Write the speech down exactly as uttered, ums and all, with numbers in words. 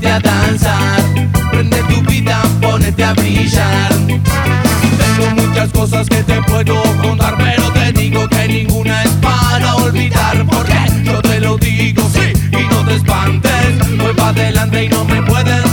ponete a danzar, prende tu vida, ponete a brillar. Tengo muchas cosas que te puedo contar, pero te digo que ninguna es para olvidar. Porque yo te lo digo, sí, y no te espantes, voy para adelante y no me pueden